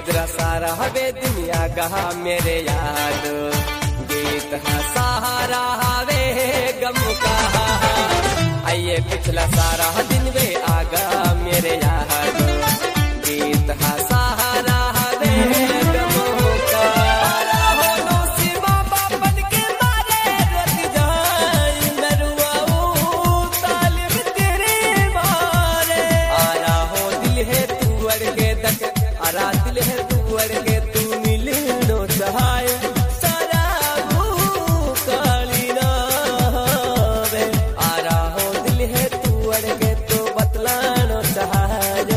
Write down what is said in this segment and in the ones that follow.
छोजरा सारा हवे दुनिया गहा मेरे याद गीत हा सहारा हवे गम का आइए पिछला सारा दिन वे आगा मेरे याद गीत हा सहारा हवे गम का हो सीमा बाबन के मारे रोत जाई नरुआऊ तालिब तेरे मारे आरा हो दिल है तू अड़के तक आरा दिल है तू अड़के तू मिले नो सहाय सारा काली ना वे आरा हो दिल है तू अड़के तो बतलानो सहायो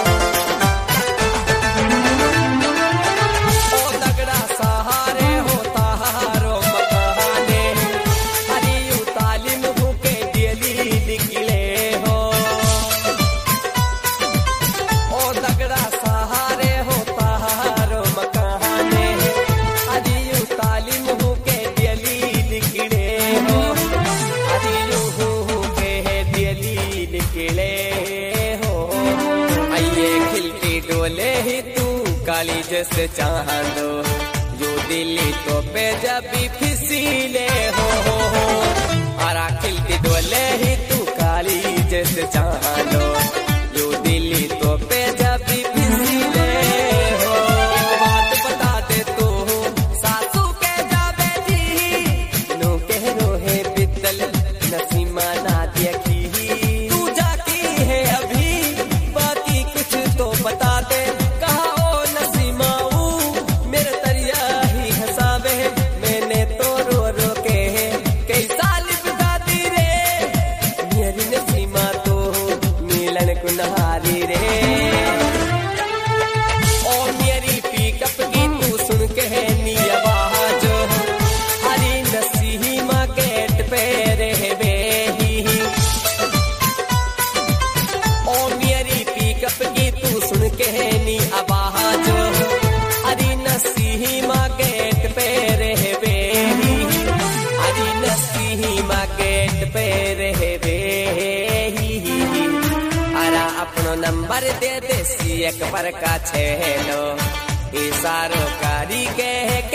ओ दगड़ा सहारे होता हारो मकाने हरियू तालिम भूखे दिली निकले हो ओ दगड़ा सहारे होता हारो मकाने हरियू तालिम भूखे दिली निकले हो हरियू भूखे दिली निकले हो आइए खिलती डोले ही तू काली जैसे चांदो जो दिल्ली तो पे जब भी फिसीले हो आरा खिलती डोले ही तू काली जैसे चांदो जो दिल्ली तो पे जब भी फिसीले हो एक बात बता दे तू सासू के जाबे जी नो कह रोहे बितल नसीमा ना देखी तू जाती है अभी बाकी कुछ तो बता दे कहा ओ नसीमाऊ मेरे तरिया ही हंसावे मैंने तो रो रो के कई साल बिता दी रे मेरी नसीमा तो मिलन कुन्हारी रे ओ मेरी पिकअप की तू सुन के नी आवाज हरी नसीमा गेट पे रहवे ही ओ मेरी पिकअप की तू सुन के नी आवाज हरी नसीमा गेट पे रहवे ही हरी नसीमा गेट पे रहवे ही अरा अपनो नंबर दे देसी एक पर का छेलो इशारो कारी के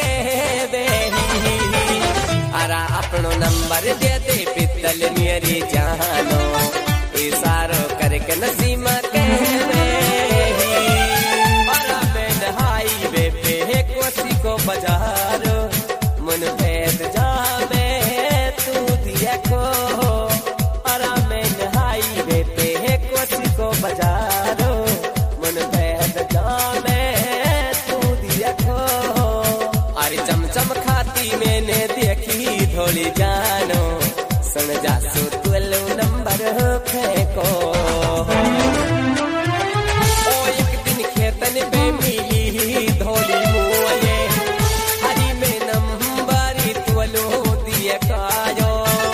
बेही अरा अपनो नंबर दे दे पितल मेरी जानो इशारो करके नसीमा के बेही अरा मैं हाईवे पे कोसी को बाजारो मन भेद जावे तू दिया को अरा मैं हाईवे पे कोसी को बाजारो मन भेद जावे तू दिया को अरे चमचम खाती मैंने देखी थोड़ी जानो सुन जा सो तुलो नंबर फेंको ओ एक दिन खेतन पे मिली धोली मुए हरी में नंबर तुलो दिए कायो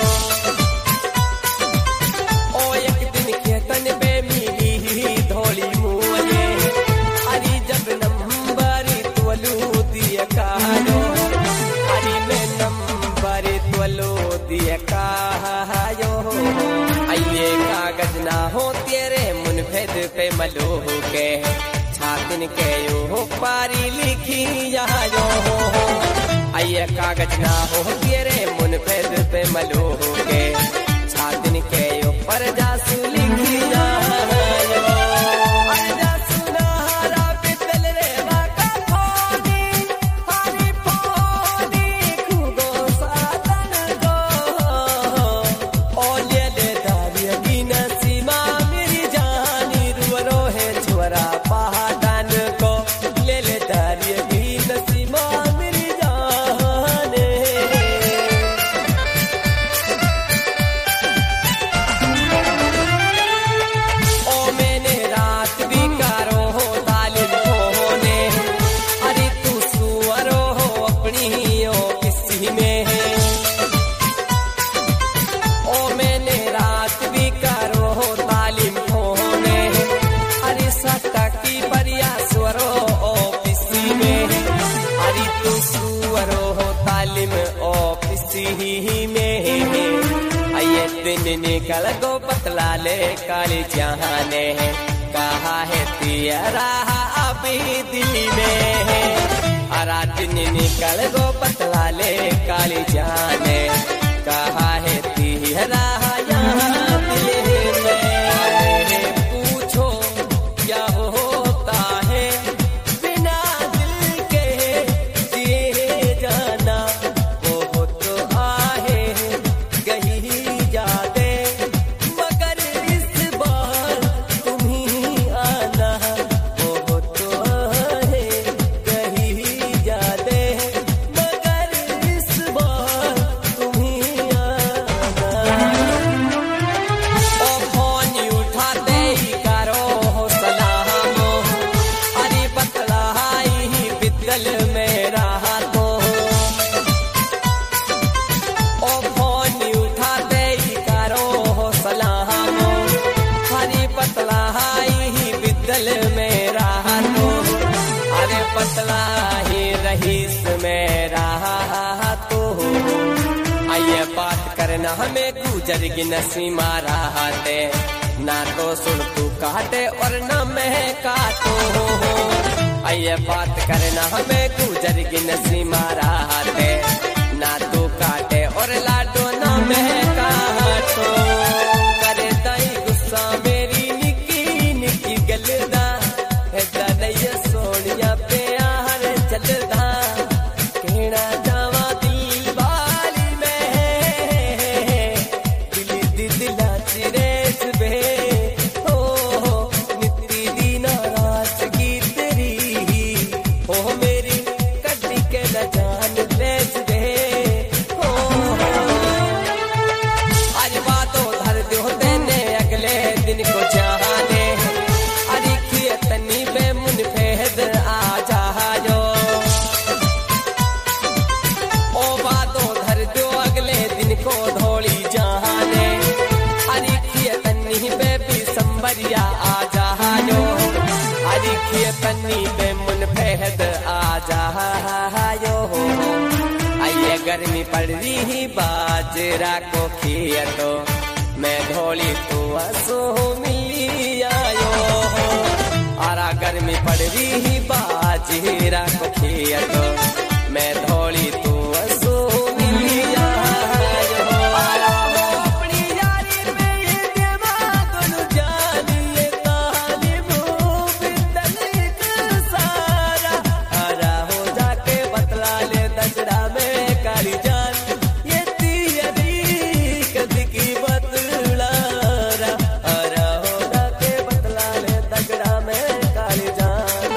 ओ एक दिन खेतन पे मिली धोली मुए हरी जब नंबर तुलो दिए कायो हरी में नंबर तुलो दिए कायो आइए कागज ना हो तेरे मुनफेद पे मलोह के छातिन के यो पारी लिखी जायो आइए कागज ना हो तेरे मुनफेद पे मलोह के छातिन के यो पर जासू लिखी जायो जासू ना हरा पितल रे वाका फोनी हरी फोनी खुगो सातन गो ओ ले दारिया की नसीमा मेरी जानी रुवरो है छोरा पहाड़न को ले दारिया की नसीमा मेरी जाने ओ मैंने रात भी कारो हो तालिब होने अरे तू सुअरो हो अपनी ओ किसी में ओ मैंने रात भी कारो हो तालिम होने अरे सट्टा की परिया स्वरो ओ किसी में अरे तू सुअरो हो तालिम ओ किसी में आइए दिन निकल गो पतला ले काली जहाने कहा है तेरा अब भी दिल्ली में राजन निकल गो पतला ले काली जाने कहा है तेरा यहाँ दिल में पूछो क्या होता है बिना दिल के जिए जाना वो तो आहे गही जाते मगर इस बार तुम ही आना वो तो आहे गही जाते मगर इस बार तुम ही आना। ओ फोन उठाते ही करो सलाम अरे बतलाई बिदल मेरा तो ओ फोन उठाते ही करो सलाम हरी पतला ही बिदल मेरा तो अरे पतला ही रहीस मेरा तो आइए बात करना हमें गुजर की नसी मारा हाथे ना तो सुन तू काटे और ना मैं काटो आइए बात करना हमें गुजर की नसी मारा हाथे ना तू काटे और लाडो ना मैं काटो करे दाई गुस्सा मेरी निकी निकी गलदा है दनैया सोनिया प्यार चलदा कहना जावा दिल वाली में दिल दिला चिरेस बे हो नित्ती दी नाराज की तेरी हो मेरी कड्डी के न जान लेस दे हो आज बातों धर दो देने अगले दिन को जाने अरे किए तनी बे मुन फेद आ जाओ ओ बातों धर दो अगले दिन को धोली जाने अरे किए तनी बे भी संबरिया आ जाओ अरे किए तनी बे मुन फेद आ जाओ आइए गर्मी पड़ रही बाजरा को खिया तो मैं ढोली तू असो मिली आयो आरा गर्मी पड़ रही बाजरा को खिया तो मैं ढोली तू असो मिली आयो आरा हो अपनी यारी में ये दिमाग नु जानिए तालिब बिदल सारा आरा हो जाके बतला ले दजड़ा में काली जान ये तियरी कदी की बतला रा आरा हो जाके बतला ले दजड़ा में काली जान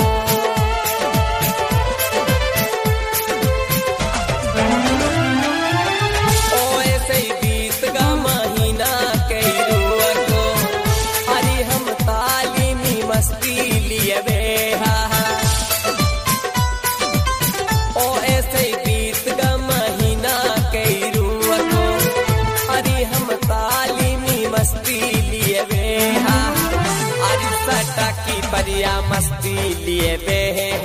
ओ ऐसे ही बीत का महीना कई रुआ को अरे हम तालीमी मस्ती लिए बे ओ ऐसे ही बीत का महीना कई रुआ को अरे हम तालीमी मस्ती लिए बे अरे सटा की परिया मस्ती लिए बे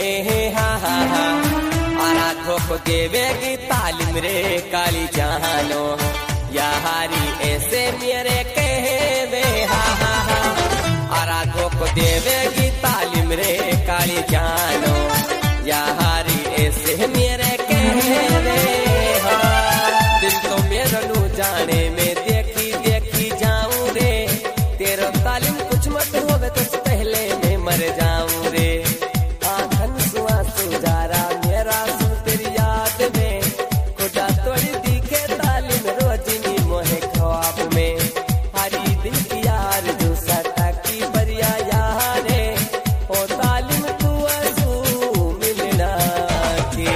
आरा धोख देवेगी तालीम रे काली जानो यारी ऐसे मेरे कहवे आरा धोख देवेगी तालीम रे काली जानो यारी ऐसे मेरे कहवे दिल तो मेरा नू जाने में देखी देखी जाऊं रे तेरा तालीम कुछ मत होवे तो पहले मैं मर जाऊं रे आंखन सुआ सुजारा मेरा सुन तेरी याद में खुदा तोड़ी दिखे तालीम रोजनी मोहे ख्वाब में हरी दिल की यार जो सटा की बरिया यारे ओ तालीम तू असू मिलना के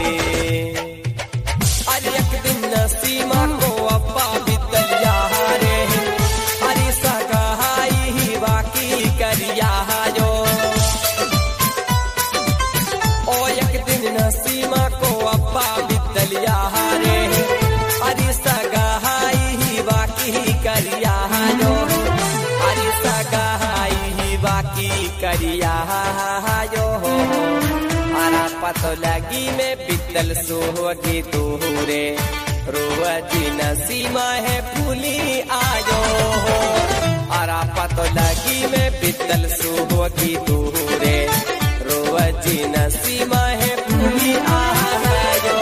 अरे एक दिन नसीमा को अब्बा बिदल यारे अरे सगाई ही बाकी करिया जो ओ एक दिन नसीमा को अब्बा बिदल यारे अरे सगाई ही बाकी करिया जो अरे सगाई ही बाकी करिया जो आरा पतो लगी में बिदल सोहगी दूरे रोवजी नसीमा है फूली आयो आरा पतो लगी में बिदल सुबह की दूरे रोवजी सीमा है पूरी आयो।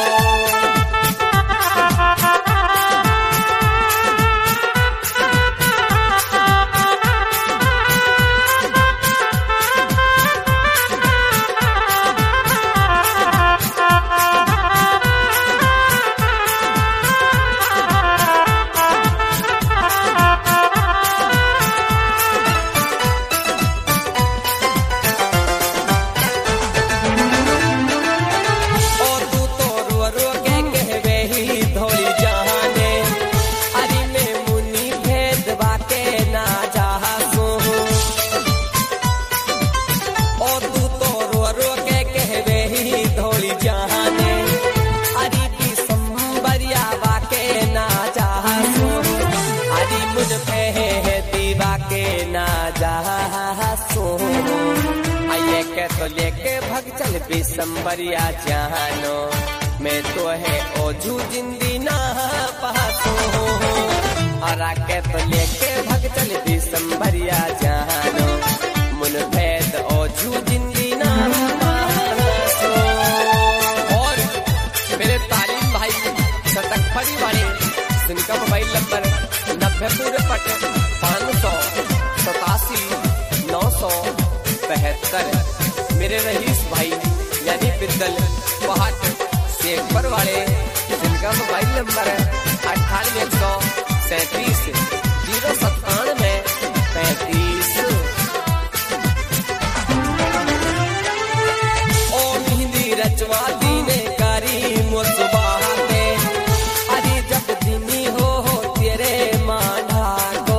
तो लेके भग चल बिसम्बरिया जानो, मैं तो है ओझू जिंदी ना पासो। और आके तो लेके भग चल बिसम्बरिया जानो, मुन भेद ओझू जिंदी ना पासो। और मेरे तालीम भाई शतक फड़ी वाले जिनका मोबाइल नंबर 90 मेरे रईस भाई यानी बिद्दल पहाट शेखपुर वाले जिनका मोबाइल नंबर 9837 09735। ओ मेहंदी रचवा दीने कारी मुसबाते, अरे जब दिनी हो तेरे मांडा को।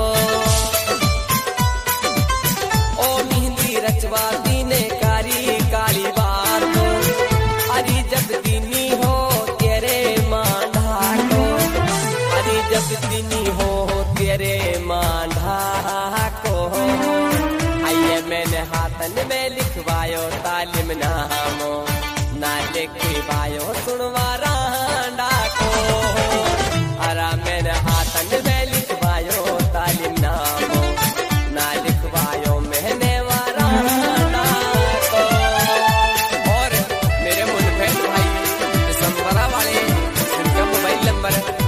ओ मेहंदी रचवा दीने कारी काली बात को, अरे जब दिनी हो तेरे मांडा को। अरे जब दिनी हो तेरे मांडा को। आइए मैंने हाथन में लिखवायो तालिम नामो, ना लिखवायो सुनवा रांडा को। अरा मैंने हाथन में लिखवायो तालिम नामो, ना लिखवायो मैंने वारांडा को। और मेरे मुनफेद भाई दिसंबरा वाले जिनका मोबाइल नंबर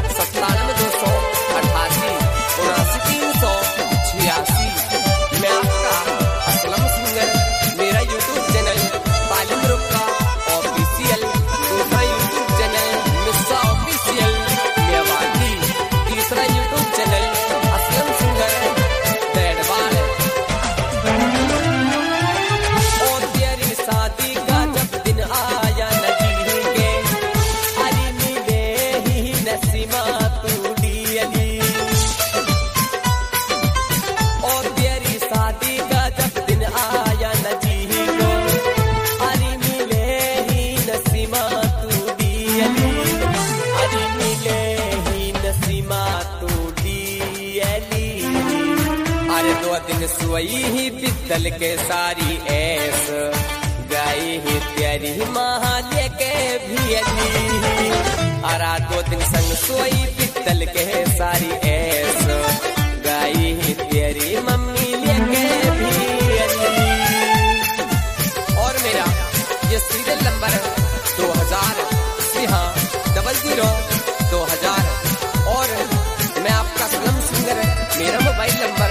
9728879386। मैं आपका असलम सिंगर, मेरा यूट्यूब चैनल तालिम ग्रुप का ऑफिशियल, दूसरा YouTube channel Missa official Mewati, तीसरा YouTube channel Aslam singer Daidwal. और तेरी शादी का जब दिन आया नजीर के, अली मिले ही नसीमा तू डियली। और तेरी शादी का जब दिन आया नजीर को, अली मिले ही नसीमा तू डियली। अली मिले ही नसीमा तू डियली। अरे 2 दिन सोई ही पित्तल के सारी ऐस, गाई ही तेरी माँ लेके भियली। अरा 2 दिन संग सोई पित्तल के सारी ऐस, गाई ही तेरी मम्मी लेके भियली। और मेरा ये सीरियल नंबर 2000 हाँ 002000। और मैं आपका सलम सिंगर, मेरा मोबाइल नंबर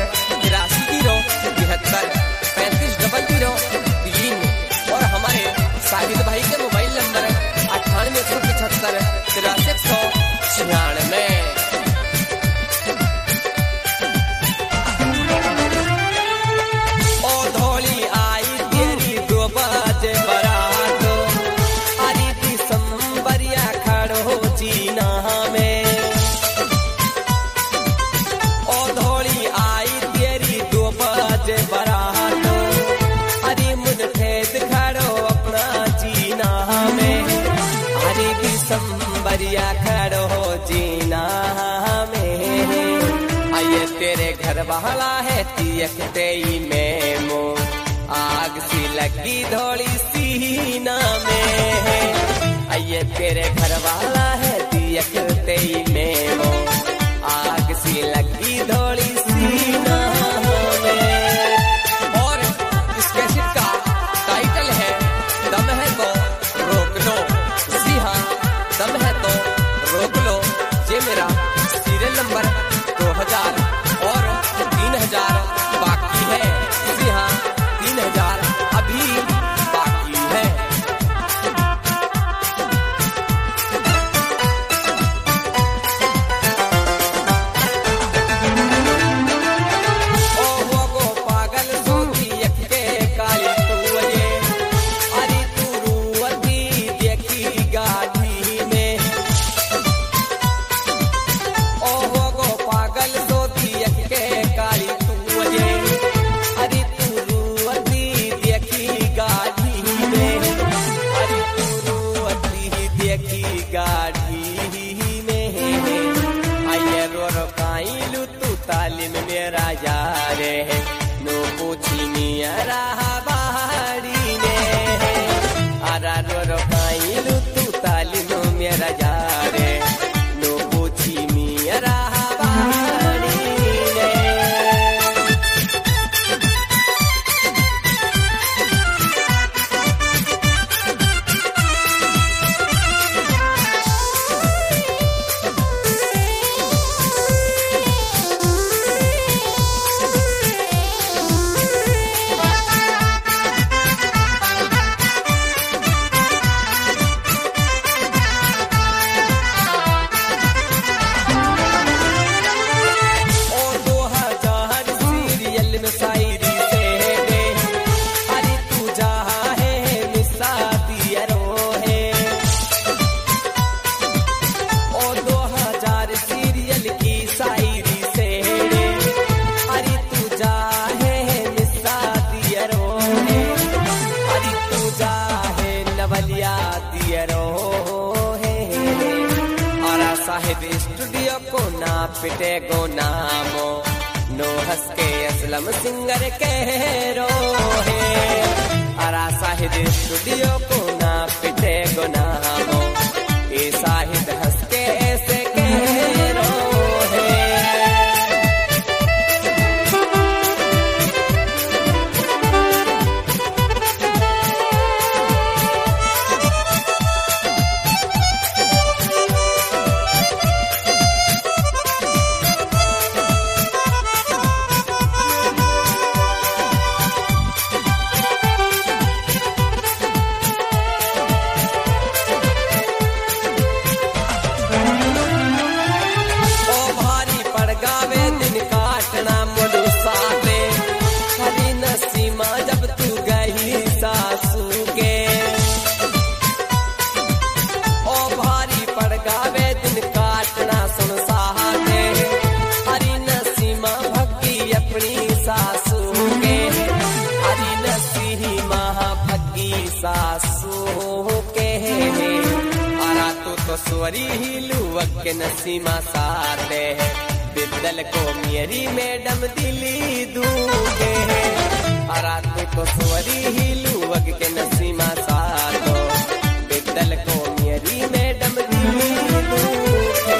83 0 73 35 003। और हमारे साहिद भाई के मोबाइल नंबर 98 175 83 196। ओ धोली आई तेरी 2 बजे बारात, अरे दिसंबरिया खड़ो जीना में। ओ धोली आई तेरी 2 बजे बारात, अरे मुनफेद खड़ो अपना जीना में। अरे दिसंबरिया खड़ो जीना में। आइए तेरे घर वाला है तियक तेई में मो, आग सी लगी धोली सीना में। आइए तेरे घर वाला है तियक तेई में मो, आग सी लगी धोली सीना में। और इस कैसेट का टाइटल है द पियरो है और साहिब स्टूडियो को ना पिटे गो नामो नो हंस के असलम सिंगर कह रो है और साहिब स्टूडियो को ना पिटे गो नामो ये साहिब हंस के ऐसे कह रो है। स्वरी लुवक के नसीमा साते है बिदल को मेरी मैडम दिली दूंगे अरा तो स्वरी लुवक के नसीमा सातो बिदल को मेरी मैडम दिली दूंगे।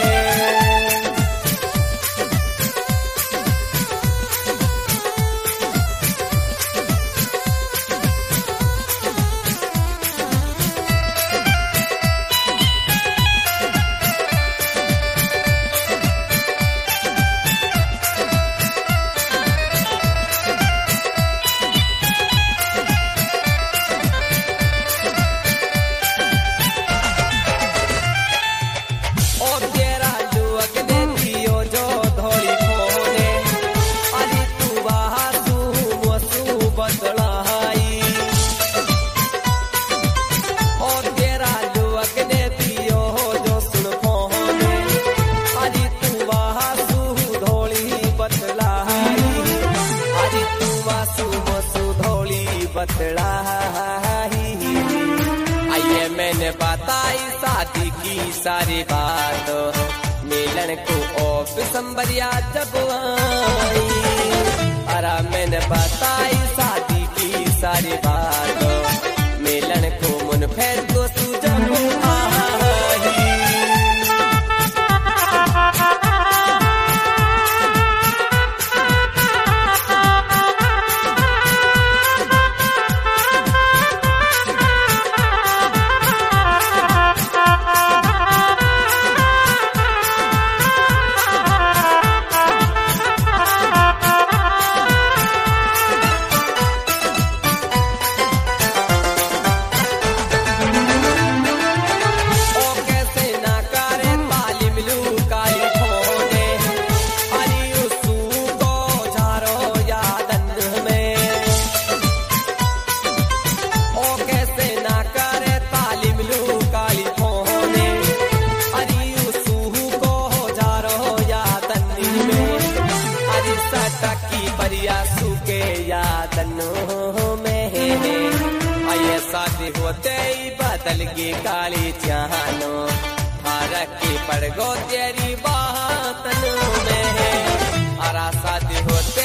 आइए मैंने बताई शादी की सारी बात मिलन को दिसंबरिया जब आई अरा मैंने बताई शादी की सारी बात मिलन को मुनफेर को जब आई। शादी होते ही बदल गई काली चाहनो फरक की पड़ गो तेरी बातन में अरा शादी होते